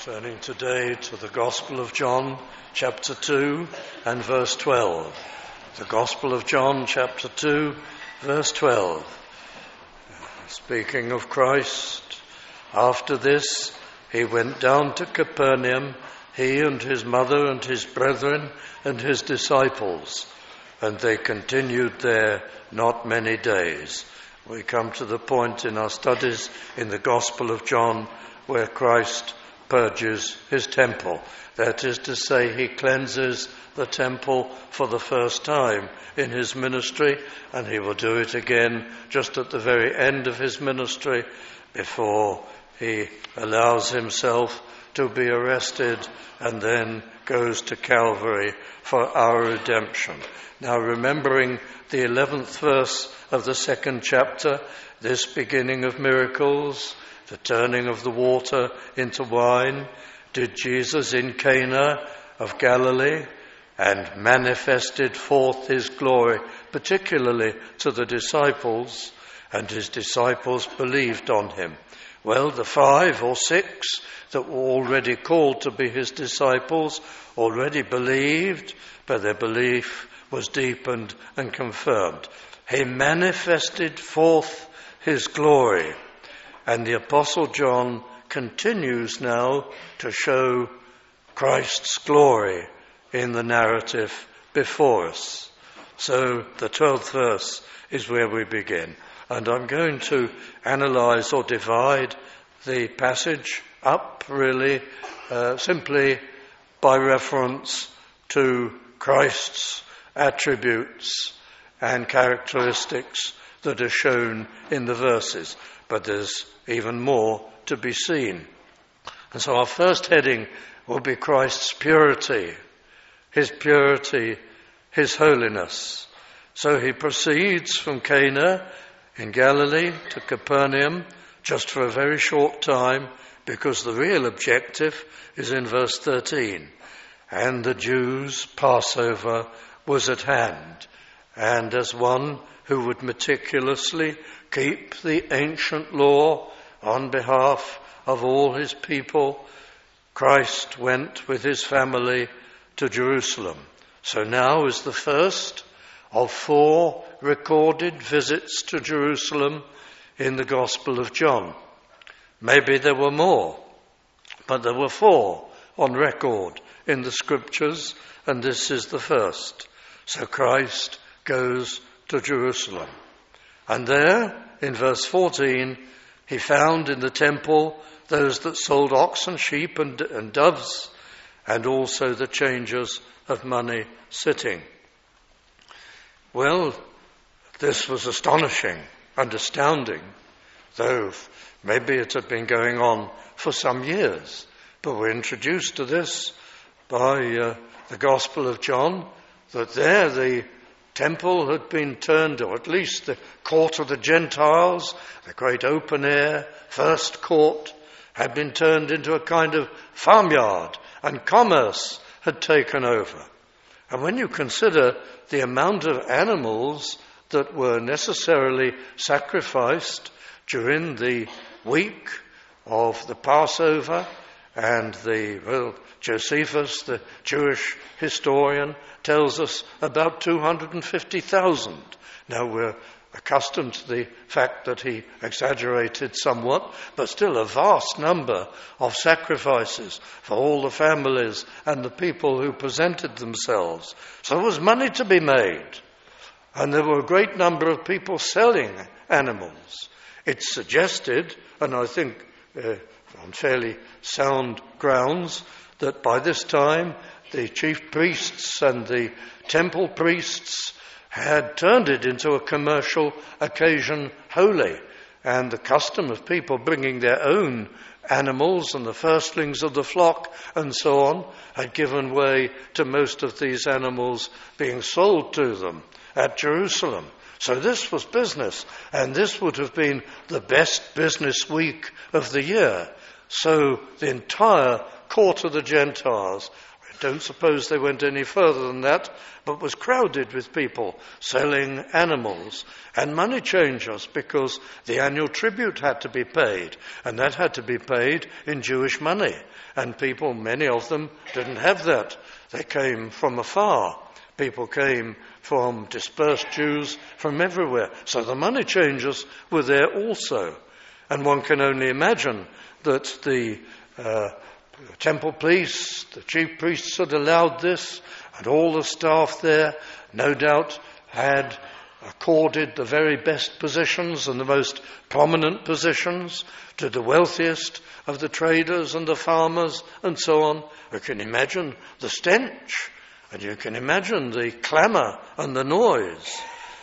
Turning today to the Gospel of John, chapter 2 and verse 12. The Gospel of John, chapter 2, verse 12. Speaking of Christ, after this he went down to Capernaum, he and his mother and his brethren and his disciples, and they continued there not many days. We come to the point in our studies in the Gospel of John where Christ purges his temple. That is to say, he cleanses the temple for the first time in his ministry, and he will do it again just at the very end of his ministry before he allows himself to be arrested and then goes to Calvary for our redemption. Now, remembering the 11th verse of the second chapter, this beginning of miracles, the turning of the water into wine, did Jesus in Cana of Galilee, and manifested forth his glory, particularly to the disciples, and his disciples believed on him. Well, the 5 or 6 that were already called to be his disciples already believed, but their belief was deepened and confirmed. He manifested forth his glory. And the Apostle John continues now to show Christ's glory in the narrative before us. So the 12th verse is where we begin. And I'm going to analyze or divide the passage up really simply by reference to Christ's attributes and characteristics that are shown in the verses. But there's even more to be seen. And so our first heading will be Christ's purity, his holiness. So he proceeds from Cana in Galilee to Capernaum just for a very short time, because the real objective is in verse 13. And the Jews' Passover was at hand. And as one who would meticulously keep the ancient law on behalf of all his people, Christ went with his family to Jerusalem. So now is the first of 4 recorded visits to Jerusalem in the Gospel of John. Maybe there were more, but there were 4 on record in the Scriptures, and this is the first. So Christ goes to Jerusalem. And there, in verse 14, he found in the temple those that sold oxen, sheep and doves, and also the changers of money sitting. Well, this was astonishing and astounding, though maybe it had been going on for some years. But we're introduced to this by the Gospel of John, that there the temple had been turned, or at least the court of the Gentiles, the great open air first court, had been turned into a kind of farmyard, and commerce had taken over. And when you consider the amount of animals that were necessarily sacrificed during the week of the Passover, and Josephus, the Jewish historian, tells us about 250,000. Now we're accustomed to the fact that he exaggerated somewhat, but still a vast number of sacrifices for all the families and the people who presented themselves. So there was money to be made, and there were a great number of people selling animals. It's suggested, and I think on fairly sound grounds, that by this time the chief priests and the temple priests had turned it into a commercial occasion wholly, and the custom of people bringing their own animals and the firstlings of the flock and so on had given way to most of these animals being sold to them at Jerusalem. So this was business, and this would have been the best business week of the year. So the entire court of the Gentiles were don't suppose they went any further than that, but was crowded with people selling animals and money changers, because the annual tribute had to be paid, and that had to be paid in Jewish money. And people, many of them, didn't have that. They came from afar. People came from dispersed Jews from everywhere. So the money changers were there also. And one can only imagine that the temple police, the chief priests had allowed this, and all the staff there no doubt had accorded the very best positions and the most prominent positions to the wealthiest of the traders and the farmers and so on. You can imagine the stench, and you can imagine the clamour and the noise.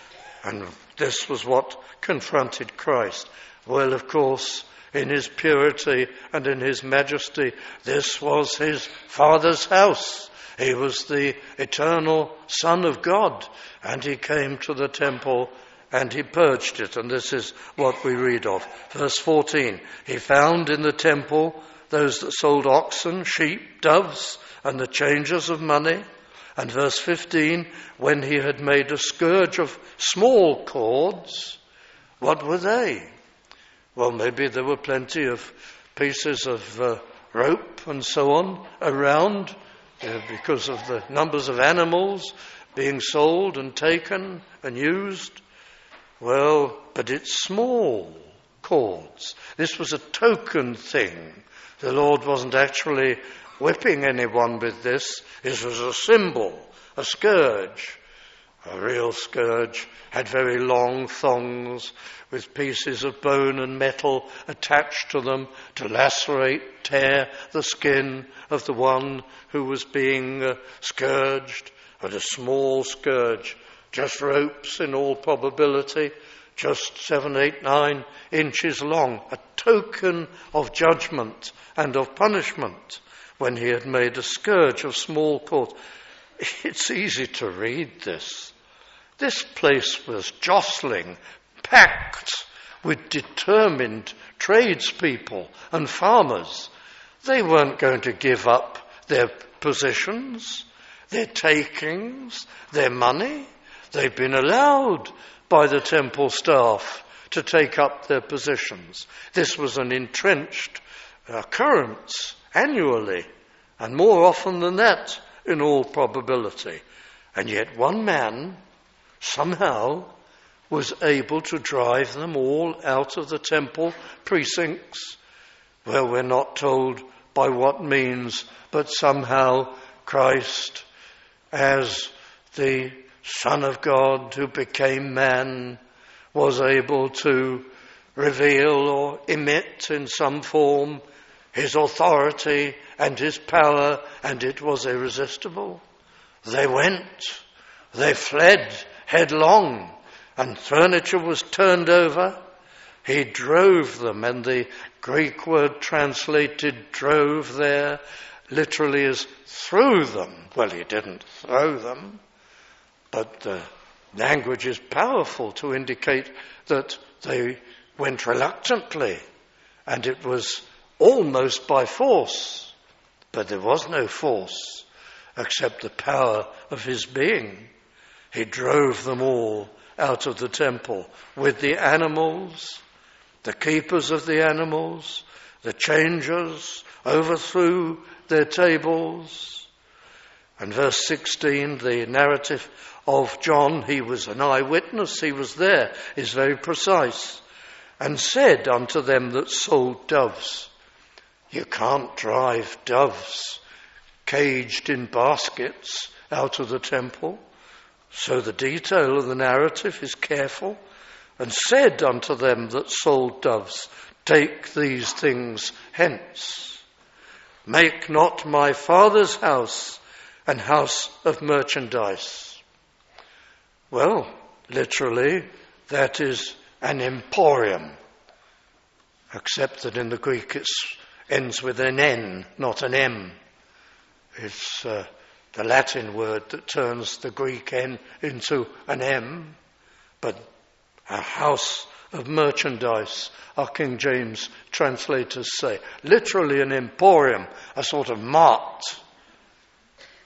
And this was what confronted Christ. Well, of course, in his purity and in his majesty, this was his Father's house. He was the eternal Son of God, and he came to the temple and he purged it. And this is what we read of. Verse 14, he found in the temple those that sold oxen, sheep, doves, and the changers of money. And verse 15, when he had made a scourge of small cords, what were they? Well, maybe there were plenty of pieces of rope and so on around, because of the numbers of animals being sold and taken and used. Well, but it's small cords. This was a token thing. The Lord wasn't actually whipping anyone with this. This was a symbol, a scourge. A real scourge had very long thongs with pieces of bone and metal attached to them to lacerate, tear the skin of the one who was being scourged. But a small scourge, just ropes in all probability, just 7, 8, 9 inches long, a token of judgment and of punishment when he had made a scourge of small cords. It's easy to read this. This place was jostling, packed with determined tradespeople and farmers. They weren't going to give up their positions, their takings, their money. They'd been allowed by the temple staff to take up their positions. This was an entrenched occurrence annually, and more often than that, in all probability. And yet one man somehow was able to drive them all out of the temple precincts. Well, we're not told by what means, but somehow Christ, as the Son of God who became man, was able to reveal or emit in some form his authority and his power, and it was irresistible. They went, they fled headlong, and furniture was turned over. He drove them, and the Greek word translated drove there literally as threw them. Well, he didn't throw them, but the language is powerful to indicate that they went reluctantly, and it was almost by force. But there was no force except the power of his being. He drove them all out of the temple with the animals, the keepers of the animals, the changers, overthrew their tables. And verse 16, the narrative of John, he was an eyewitness, he was there, is very precise. And said unto them that sold doves, you can't drive doves caged in baskets out of the temple. So the detail of the narrative is careful. And said unto them that sold doves, take these things hence. Make not my Father's house an house of merchandise. Well, literally, that is an emporium, except that in the Greek it ends with an N, not an M. It's the Latin word that turns the Greek N into an M, but a house of merchandise, our King James translators say. Literally an emporium, a sort of mart.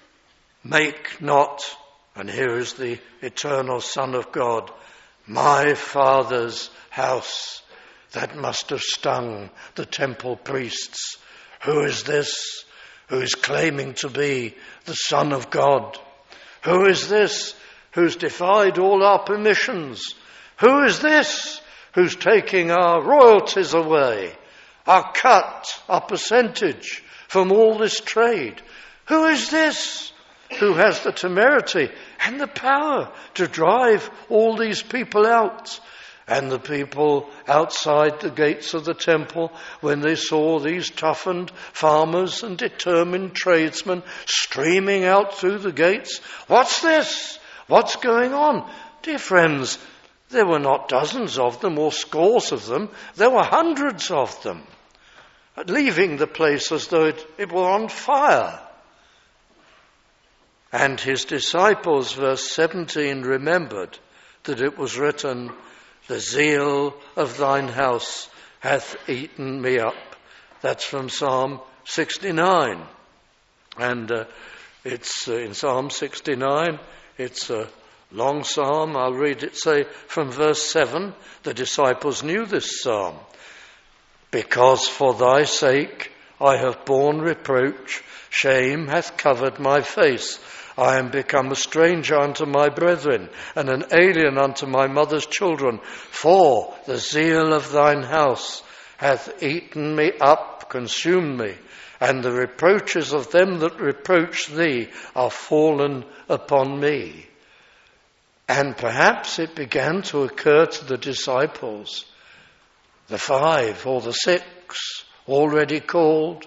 Make not, and here is the eternal Son of God, my Father's house. That must have stung the temple priests. Who is this who is claiming to be the Son of God? Who is this who's defied all our permissions? Who is this who's taking our royalties away, our cut, our percentage from all this trade? Who is this who has the temerity and the power to drive all these people out? And the people outside the gates of the temple, when they saw these toughened farmers and determined tradesmen streaming out through the gates, what's this? What's going on? Dear friends, there were not dozens of them or scores of them. There were hundreds of them, leaving the place as though it were on fire. And his disciples, verse 17, remembered that it was written, the zeal of thine house hath eaten me up. That's from Psalm 69. And it's in Psalm 69, it's a long psalm. I'll read it, say, from verse 7. The disciples knew this psalm. Because for thy sake I have borne reproach, shame hath covered my face. I am become a stranger unto my brethren, and an alien unto my mother's children. For the zeal of thine house hath eaten me up, consumed me, and the reproaches of them that reproach thee are fallen upon me. And perhaps it began to occur to the disciples, the 5 or the 6 already called.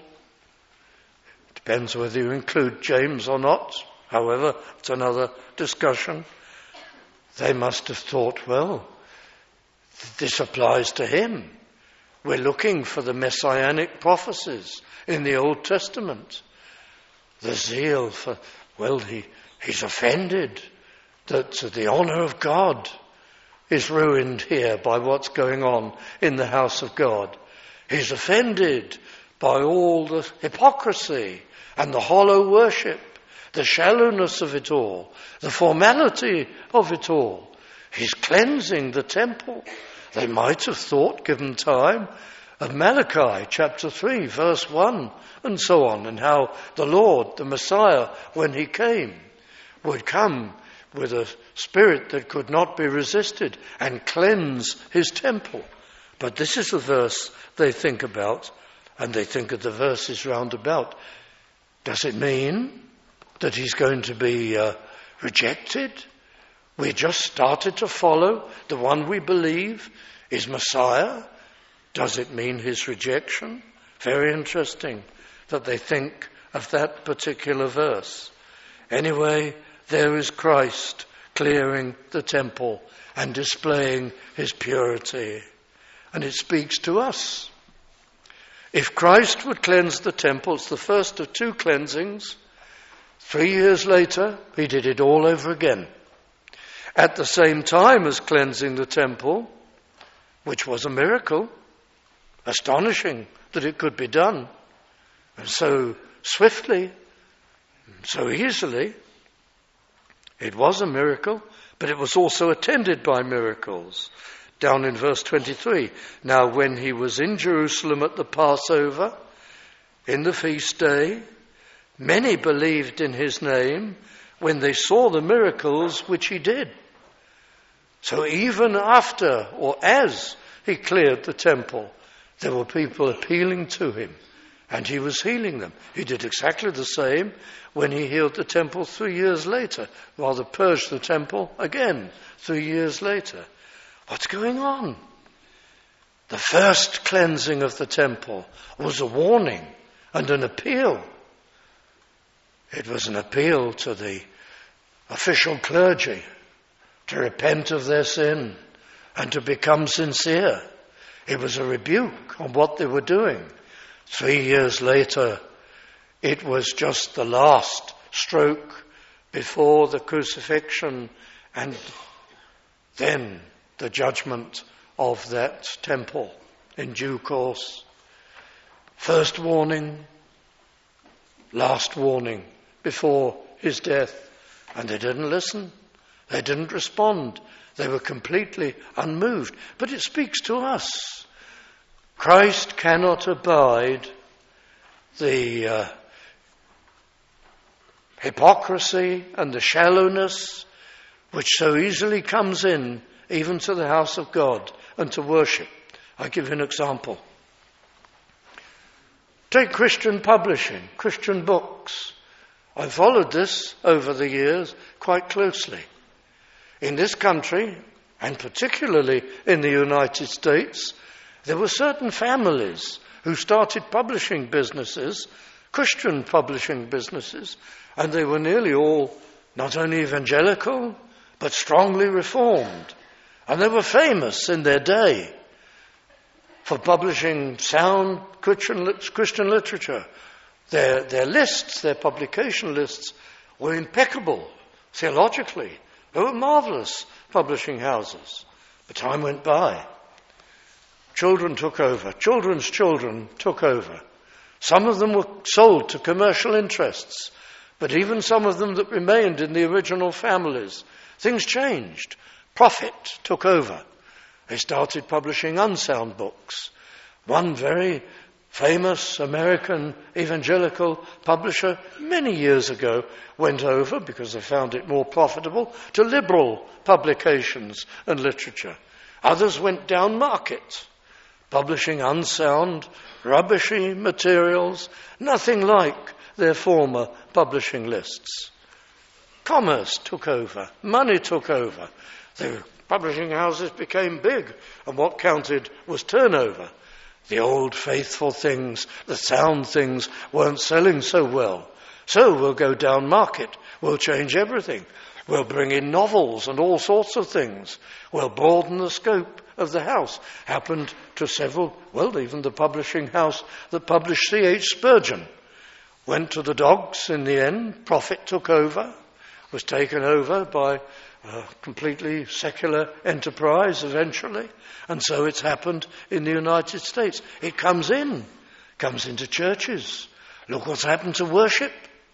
Depends whether you include James or not. However, it's another discussion. They must have thought, well, this applies to him. We're looking for the messianic prophecies in the Old Testament. The zeal for, well, he's offended that the honor of God is ruined here by what's going on in the house of God. He's offended by all the hypocrisy and the hollow worship, the shallowness of it all, the formality of it all. He's cleansing the temple. They might have thought, given time, of Malachi chapter 3, verse 1, and so on, and how the Lord, the Messiah, when he came, would come with a spirit that could not be resisted and cleanse his temple. But this is the verse they think about, and they think of the verses round about. Does it mean that he's going to be rejected? We just started to follow the one we believe is Messiah. Does it mean his rejection? Very interesting that they think of that particular verse. Anyway, there is Christ clearing the temple and displaying his purity. And it speaks to us. If Christ would cleanse the temple, it's the first of 2 cleansings. 3 years later, he did it all over again. At the same time as cleansing the temple, which was a miracle, astonishing that it could be done, and so swiftly, so easily. It was a miracle, but it was also attended by miracles. Down in verse 23, now when he was in Jerusalem at the Passover, in the feast day, many believed in his name when they saw the miracles which he did. So even after or as he cleared the temple, there were people appealing to him and he was healing them. He did exactly the same when he healed the temple 3 years later, rather purged the temple again 3 years later. What's going on? The first cleansing of the temple was a warning and an appeal. It was an appeal to the official clergy to repent of their sin and to become sincere. It was a rebuke on what they were doing. 3 years later, it was just the last stroke before the crucifixion and then the judgment of that temple in due course. First warning, last warning before his death, and they didn't listen. They didn't respond. They were completely unmoved. But it speaks to us. Christ cannot abide the hypocrisy and the shallowness which so easily comes in even to the house of God and to worship. I'll give you an example. Take Christian publishing, Christian books. I've followed this over the years quite closely. In this country, and particularly in the United States, there were certain families who started publishing businesses, Christian publishing businesses, and they were nearly all not only evangelical, but strongly reformed. And they were famous in their day for publishing sound Christian literature. Their lists, their publication lists, were impeccable theologically. They were marvelous publishing houses. But time went by. Children took over. Children's children took over. Some of them were sold to commercial interests. But even some of them that remained in the original families, things changed. Profit took over. They started publishing unsound books. One very famous American evangelical publisher many years ago went over, because they found it more profitable, to liberal publications and literature. Others went down market, publishing unsound, rubbishy materials, nothing like their former publishing lists. Commerce took over, money took over. The publishing houses became big, and what counted was turnover. The old faithful things, the sound things, weren't selling so well. So we'll go down market. We'll change everything. We'll bring in novels and all sorts of things. We'll broaden the scope of the house. Happened to several, even the publishing house that published C.H. Spurgeon. Went to the dogs in the end. Profit took over. Was taken over by a completely secular enterprise eventually. And so it's happened in the United States. It comes into churches. Look what's happened to worship.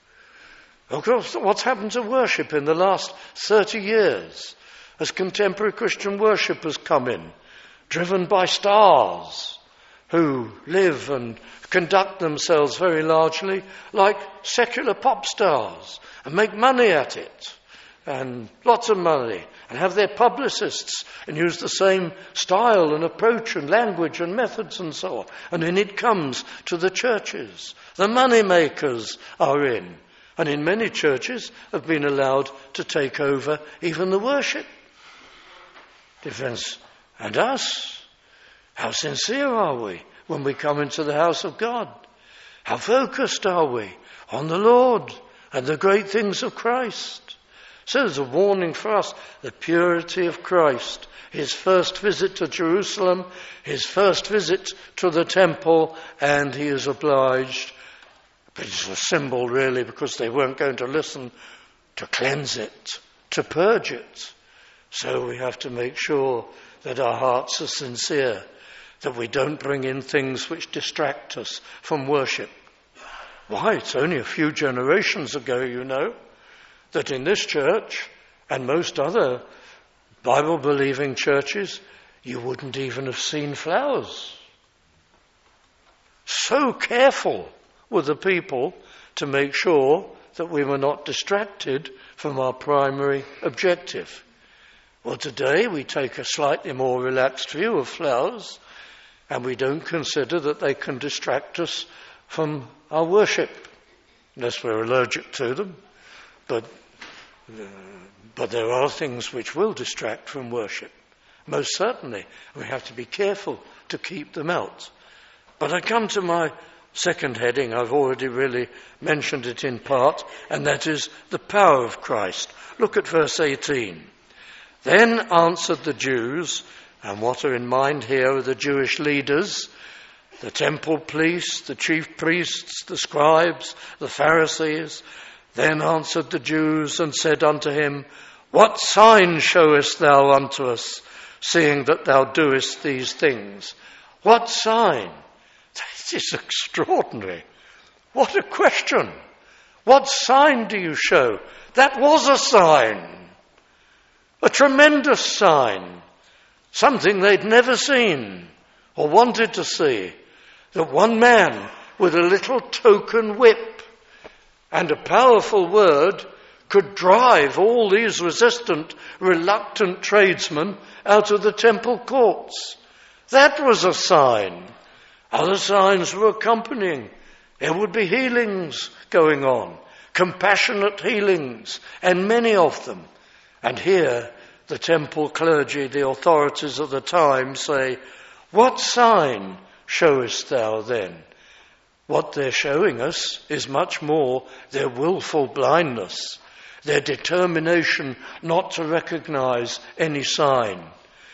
Look what's happened to worship in the last 30 years as contemporary Christian worship has come in, driven by stars who live and conduct themselves very largely like secular pop stars and make money at it, and lots of money, and have their publicists and use the same style and approach and language and methods and so on. And then it comes to the churches. The money makers are in, and in many churches have been allowed to take over even the worship. Defense. And us, how sincere are we when we come into the house of God? How focused are we on the Lord and the great things of Christ? So there's a warning for us, the purity of Christ, his first visit to Jerusalem, his first visit to the temple, and he is obliged, but it's a symbol really, because they weren't going to listen, to cleanse it, to purge it. So we have to make sure that our hearts are sincere, that we don't bring in things which distract us from worship. Why? It's only a few generations ago, that in this church and most other Bible-believing churches, you wouldn't even have seen flowers. So careful were the people to make sure that we were not distracted from our primary objective. Well, today we take a slightly more relaxed view of flowers, and we don't consider that they can distract us from our worship, unless we're allergic to them. But there are things which will distract from worship. Most certainly. We have to be careful to keep them out. But I come to my second heading. I've already really mentioned it in part, and that is the power of Christ. Look at verse 18. Then answered the Jews, and what are in mind here are the Jewish leaders, the temple police, the chief priests, the scribes, the Pharisees. Then answered the Jews and said unto him, What sign showest thou unto us, seeing that thou doest these things? What sign? This is extraordinary. What a question. What sign do you show? That was a sign. A tremendous sign. Something they'd never seen or wanted to see. That one man with a little token whip and a powerful word could drive all these resistant, reluctant tradesmen out of the temple courts. That was a sign. Other signs were accompanying. There would be healings going on, compassionate healings, and many of them. And here, the temple clergy, the authorities of the time say, what sign showest thou then? What they're showing us is much more their willful blindness, their determination not to recognize any sign,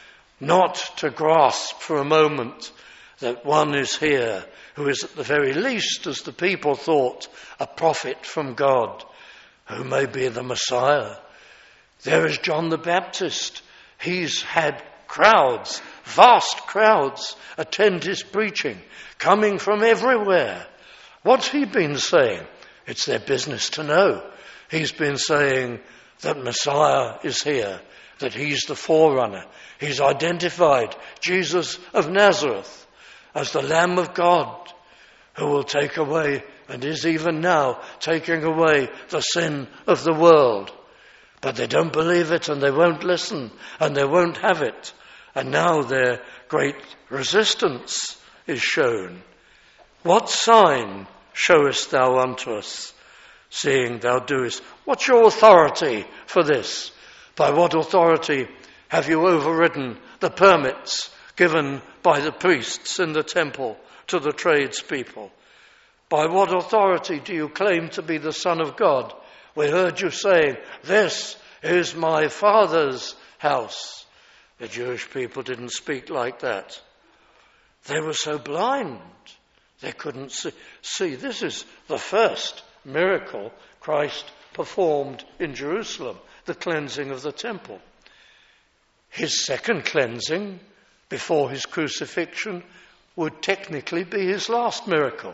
not to grasp for a moment that one is here who is at the very least, as the people thought, a prophet from God, who may be the Messiah. There is John the Baptist. He's had crowds, vast crowds, attend his preaching, coming from everywhere. What's he been saying? It's their business to know. He's been saying that Messiah is here, that he's the forerunner. He's identified Jesus of Nazareth as the Lamb of God who will take away, and is even now taking away, the sin of the world. But they don't believe it, and they won't listen, and they won't have it. And now their great resistance is shown. What sign showest thou unto us, seeing thou doest? What's your authority for this? By what authority have you overridden the permits given by the priests in the temple to the tradespeople? By what authority do you claim to be the Son of God? We heard you saying, this is my Father's house. The Jewish people didn't speak like that. They were so blind, they couldn't see. This is the first miracle Christ performed in Jerusalem, the cleansing of the temple. His second cleansing, before his crucifixion, would technically be his last miracle.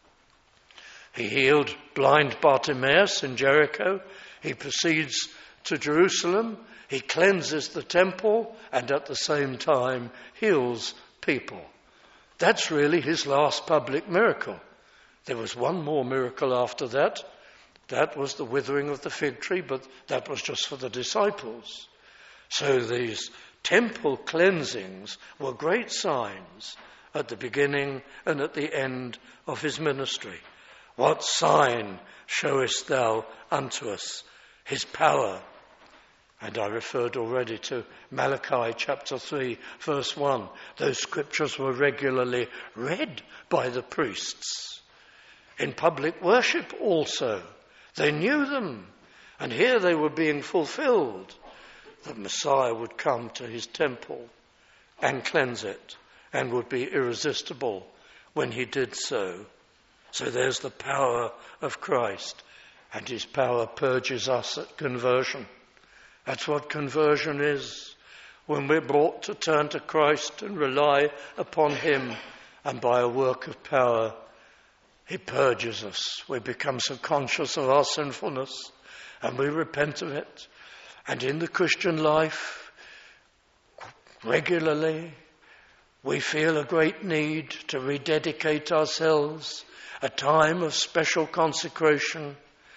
He healed blind Bartimaeus in Jericho. He proceeds to Jerusalem. He cleanses the temple and at the same time heals people. That's really his last public miracle. There was one more miracle after that. That was the withering of the fig tree, but that was just for the disciples. So these temple cleansings were great signs at the beginning and at the end of his ministry. What sign showest thou unto us? His power. And I referred already to Malachi chapter 3, verse 1. Those scriptures were regularly read by the priests. In public worship also. They knew them. And here they were being fulfilled. The Messiah would come to his temple and cleanse it, and would be irresistible when he did so. So there's the power of Christ, and his power purges us at conversion. That's what conversion is, when we're brought to turn to Christ and rely upon him, and by a work of power, he purges us. We become so conscious of our sinfulness, and we repent of it. And in the Christian life, regularly, we feel a great need to rededicate ourselves, a time of special consecration,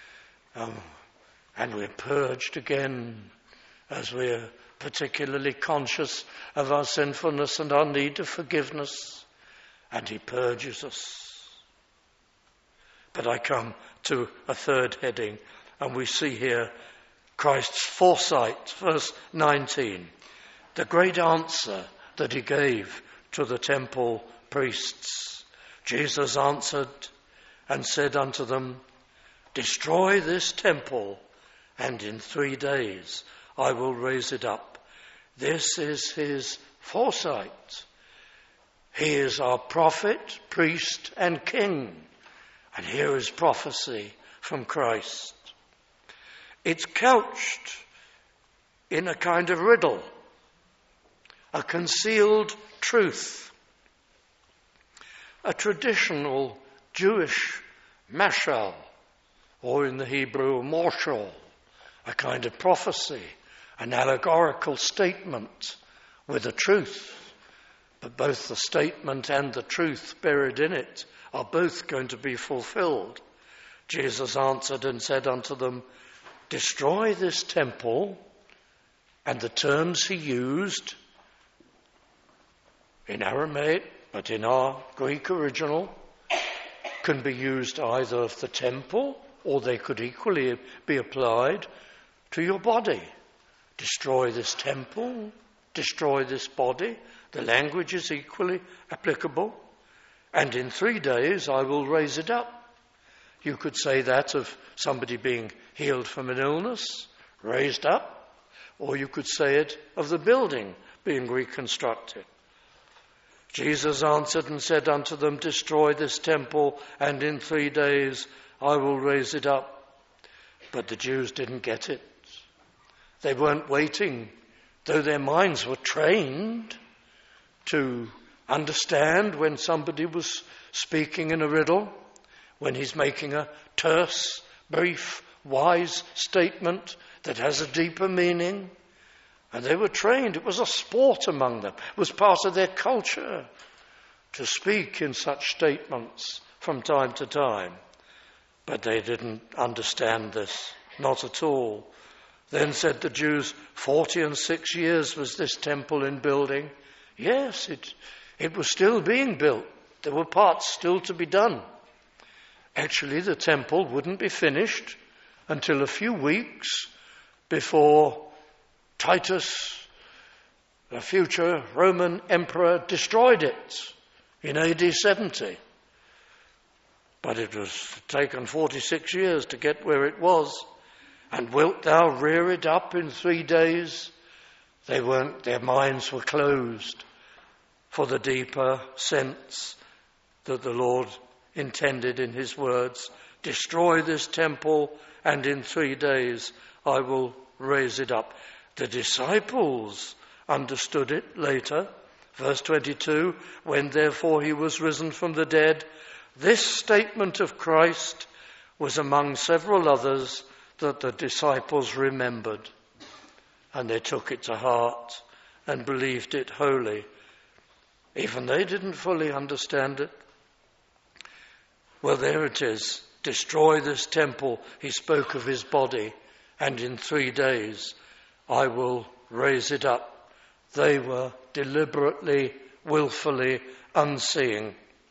and we're purged again as we're particularly conscious of our sinfulness and our need of forgiveness, and he purges us. But I come to a third heading, and we see here Christ's foresight, verse 19, the great answer that he gave to the temple priests. Jesus answered and said unto them, destroy this temple, and in 3 days I will raise it up. This is his foresight. He is our prophet, priest, and king. And here is prophecy from Christ. It's couched in a kind of riddle, a concealed truth, a traditional Jewish mashal, or in the Hebrew, morshal, a kind of prophecy, an allegorical statement with a truth. But both the statement and the truth buried in it are both going to be fulfilled. Jesus answered and said unto them, destroy this temple. And the terms he used in Aramaic, but in our Greek original, can be used either of the temple, or they could equally be applied to your body. Destroy this temple, destroy this body. The language is equally applicable. And in 3 days I will raise it up. You could say that of somebody being healed from an illness, raised up, or you could say it of the building being reconstructed. Jesus answered and said unto them, destroy this temple, and in 3 days I will raise it up. But the Jews didn't get it. They weren't waiting, though their minds were trained to understand when somebody was speaking in a riddle, when he's making a terse, brief, wise statement that has a deeper meaning. And they were trained. It was a sport among them. It was part of their culture to speak in such statements from time to time. But they didn't understand this, not at all. Then said the Jews, 46 years was this temple in building. Yes, it was still being built. There were parts still to be done. Actually, the temple wouldn't be finished until a few weeks before Titus, the future Roman emperor, destroyed it in AD 70. But it was taken 46 years to get where it was. And wilt thou rear it up in 3 days? Their minds were closed for the deeper sense that the Lord intended in his words. Destroy this temple, and in 3 days I will raise it up. The disciples understood it later. Verse 22, when therefore he was risen from the dead, this statement of Christ was among several others that the disciples remembered. And they took it to heart and believed it wholly. Even they didn't fully understand it. Well, there it is. Destroy this temple. He spoke of his body. And in 3 days I will raise it up. They were deliberately, willfully unseeing.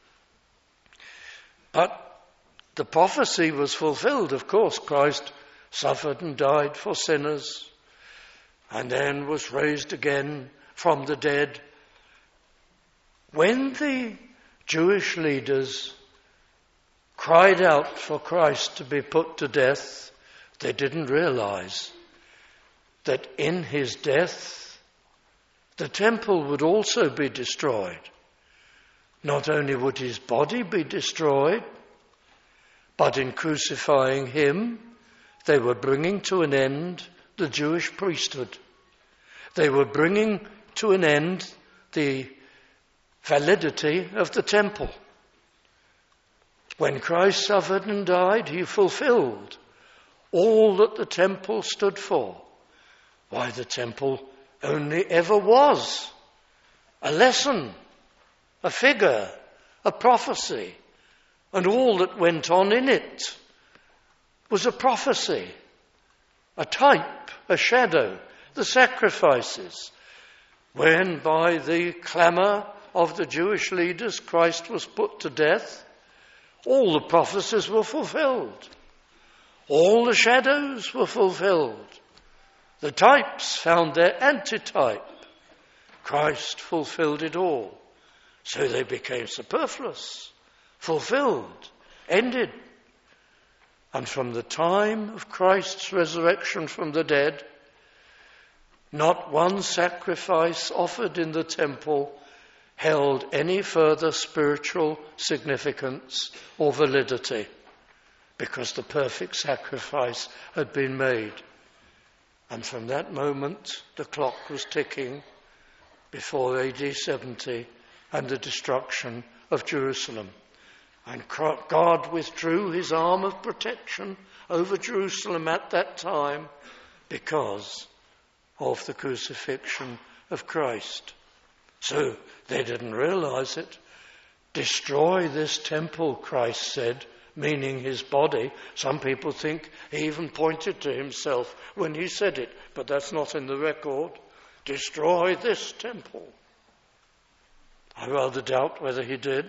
But the prophecy was fulfilled, of course. Christ suffered and died for sinners, and then was raised again from the dead. When the Jewish leaders cried out for Christ to be put to death, they didn't realize that in his death, the temple would also be destroyed. Not only would his body be destroyed, but in crucifying him, they were bringing to an end the Jewish priesthood. They were bringing to an end the validity of the temple. When Christ suffered and died, he fulfilled all that the temple stood for. Why, the temple only ever was a lesson, a figure, a prophecy, and all that went on in it was a prophecy, a type, a shadow, the sacrifices. When by the clamour of the Jewish leaders Christ was put to death, all the prophecies were fulfilled. All the shadows were fulfilled. The types found their antitype. Christ fulfilled it all. So they became superfluous, fulfilled, ended. And from the time of Christ's resurrection from the dead, not one sacrifice offered in the temple held any further spiritual significance or validity, because the perfect sacrifice had been made. And from that moment, the clock was ticking before AD 70 and the destruction of Jerusalem. And God withdrew his arm of protection over Jerusalem at that time because of the crucifixion of Christ. So they didn't realize it. Destroy this temple, Christ said, meaning his body. Some people think he even pointed to himself when he said it, but that's not in the record. Destroy this temple. I rather doubt whether he did.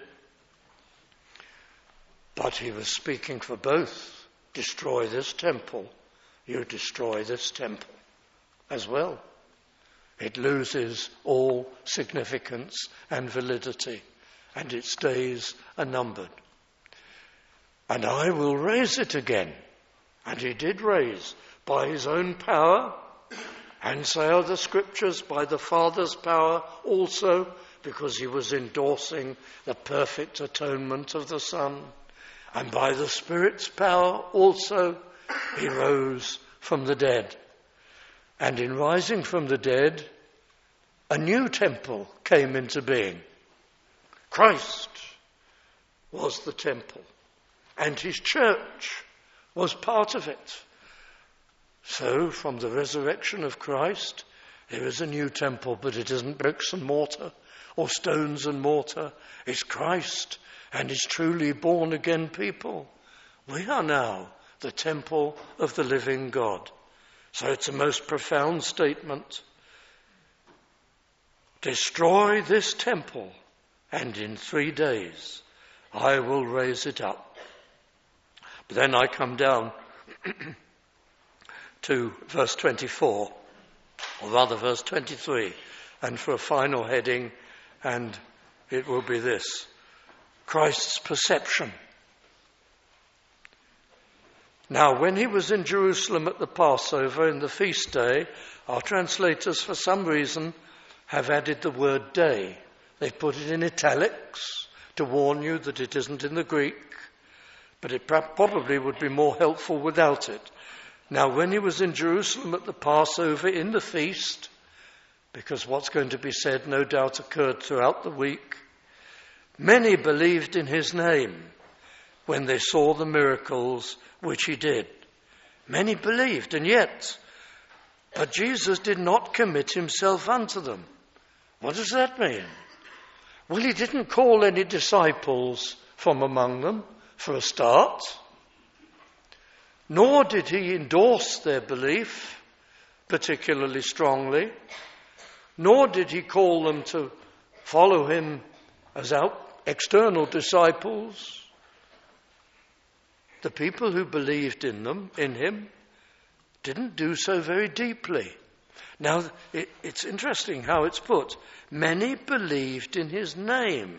But he was speaking for both. Destroy this temple. You destroy this temple as well. It loses all significance and validity, and its days are numbered. And I will raise it again. And he did raise by his own power, and say are the scriptures by the Father's power also, because he was endorsing the perfect atonement of the Son. And by the Spirit's power also, he rose from the dead. And in rising from the dead, a new temple came into being. Christ was the temple, and his church was part of it. So, from the resurrection of Christ, there is a new temple, but it isn't bricks and mortar or stones and mortar. It's Christ and his truly born-again people. We are now the temple of the living God. So it's a most profound statement. Destroy this temple, and in 3 days I will raise it up. But then I come down to verse 24, or rather verse 23, and for a final heading, and it will be this: Christ's perception. Now, when he was in Jerusalem at the Passover in the feast day, our translators, for some reason, have added the word day. They've put it in italics to warn you that it isn't in the Greek, but it probably would be more helpful without it. Now, when he was in Jerusalem at the Passover in the feast, because what's going to be said no doubt occurred throughout the week, many believed in his name when they saw the miracles which he did. Many believed, but Jesus did not commit himself unto them. What does that mean? Well, he didn't call any disciples from among them for a start, nor did he endorse their belief particularly strongly, nor did he call them to follow him as external disciples. The people who believed in him, didn't do so very deeply. Now, it's interesting how it's put. Many believed in his name,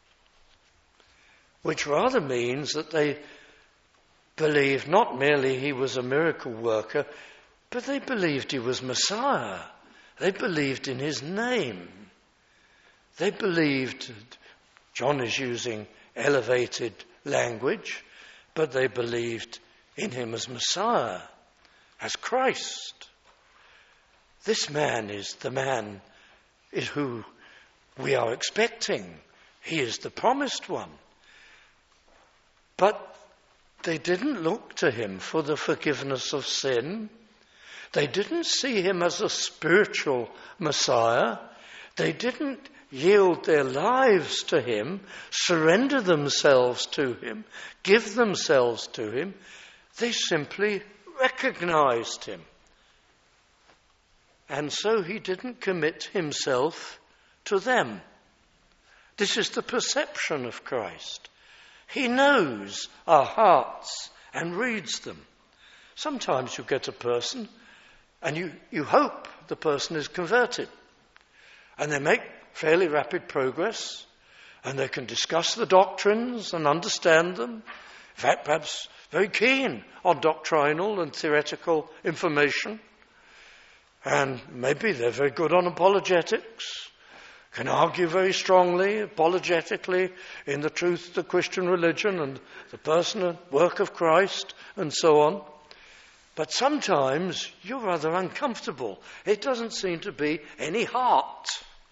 which rather means that they believed not merely he was a miracle worker, but they believed he was Messiah. They believed in his name. They believed, John is using elevated language, but they believed in him as Messiah, as Christ. This man is the man who we are expecting. He is the promised one. But they didn't look to him for the forgiveness of sin. They didn't see him as a spiritual Messiah. They didn't yield their lives to him, surrender themselves to him, give themselves to him. They simply recognized him. And so he didn't commit himself to them. This is the perception of Christ. He knows our hearts and reads them. Sometimes you get a person and you hope the person is converted. And they make fairly rapid progress, and they can discuss the doctrines and understand them. In fact, perhaps very keen on doctrinal and theoretical information. And maybe they're very good on apologetics, can argue very strongly, apologetically, in the truth of the Christian religion and the person and work of Christ, and so on. But sometimes you're rather uncomfortable. It doesn't seem to be any heart.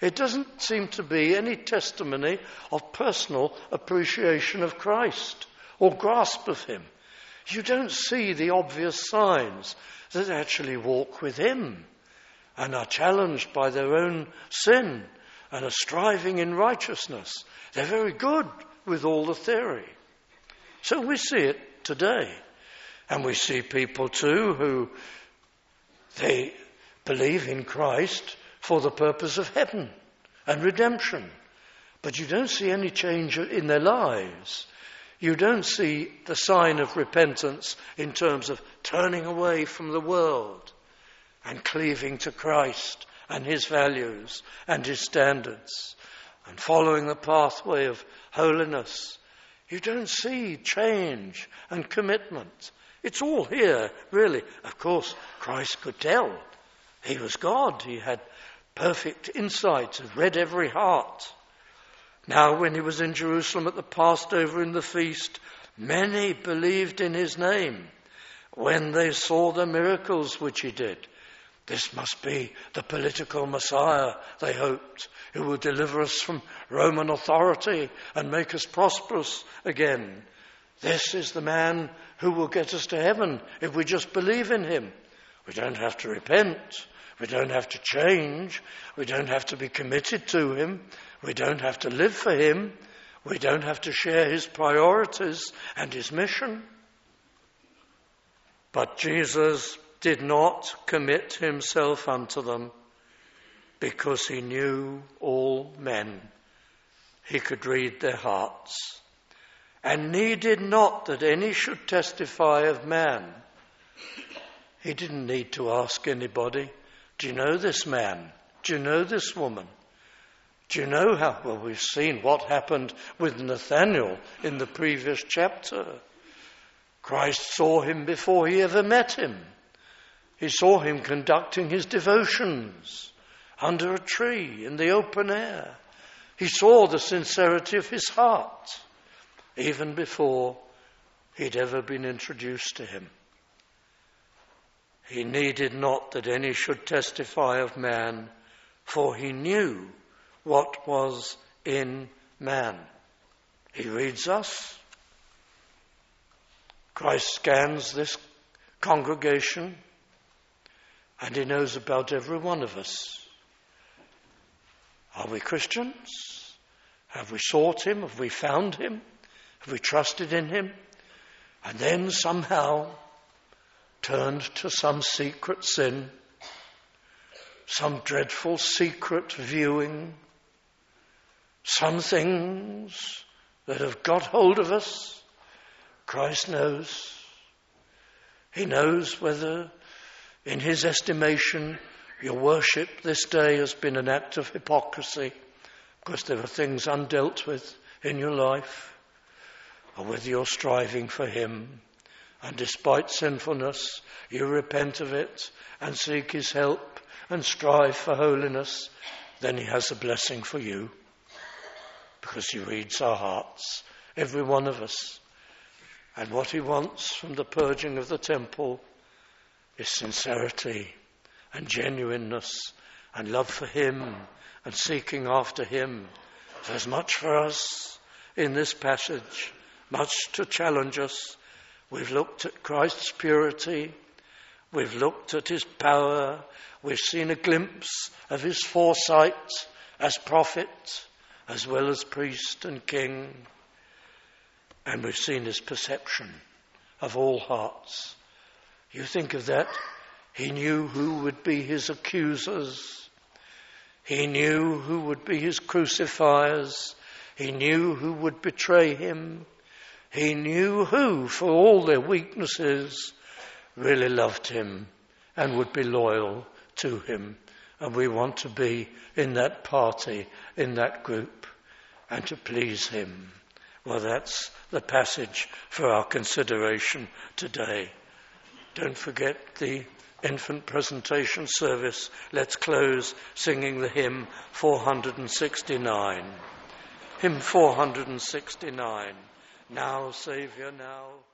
It doesn't seem to be any testimony of personal appreciation of Christ or grasp of him. You don't see the obvious signs that actually walk with him and are challenged by their own sin and are striving in righteousness. They're very good with all the theory. So we see it today. And we see people too who they believe in Christ for the purpose of heaven and redemption. But you don't see any change in their lives. You don't see the sign of repentance in terms of turning away from the world and cleaving to Christ and his values and his standards and following the pathway of holiness. You don't see change and commitment. It's all here, really. Of course, Christ could tell. He was God. He had perfect insight, had read every heart. Now, when he was in Jerusalem at the Passover in the feast, many believed in his name when they saw the miracles which he did. This must be the political Messiah, they hoped, who will deliver us from Roman authority and make us prosperous again. This is the man who will get us to heaven if we just believe in him. We don't have to repent. We don't have to change. We don't have to be committed to him. We don't have to live for him. We don't have to share his priorities and his mission. But Jesus did not commit himself unto them because he knew all men. He could read their hearts and needed not that any should testify of man. He didn't need to ask anybody, do you know this man? Do you know this woman? Do you know how? Well, we've seen what happened with Nathanael in the previous chapter. Christ saw him before he ever met him. He saw him conducting his devotions under a tree in the open air. He saw the sincerity of his heart even before he'd ever been introduced to him. He needed not that any should testify of man, for he knew what was in man. He reads us. Christ scans this congregation, and he knows about every one of us. Are we Christians? Have we sought him? Have we found him? Have we trusted in him? And then somehow turned to some secret sin, some dreadful secret viewing, some things that have got hold of us. Christ knows. He knows whether, in his estimation, your worship this day has been an act of hypocrisy because there are things undealt with in your life, or whether you're striving for him, and despite sinfulness, you repent of it and seek his help and strive for holiness, then he has a blessing for you, because he reads our hearts, every one of us. And what he wants from the purging of the temple is sincerity and genuineness and love for him and seeking after him. There's much for us in this passage, much to challenge us. We've looked at Christ's purity. We've looked at his power. We've seen a glimpse of his foresight as prophet, as well as priest and king. And we've seen his perception of all hearts. You think of that. He knew who would be his accusers. He knew who would be his crucifiers. He knew who would betray him. He knew who, for all their weaknesses, really loved him and would be loyal to him. And we want to be in that party, in that group, and to please him. Well, that's the passage for our consideration today. Don't forget the infant presentation service. Let's close singing the hymn 469. Hymn 469. Now, Saviour, now.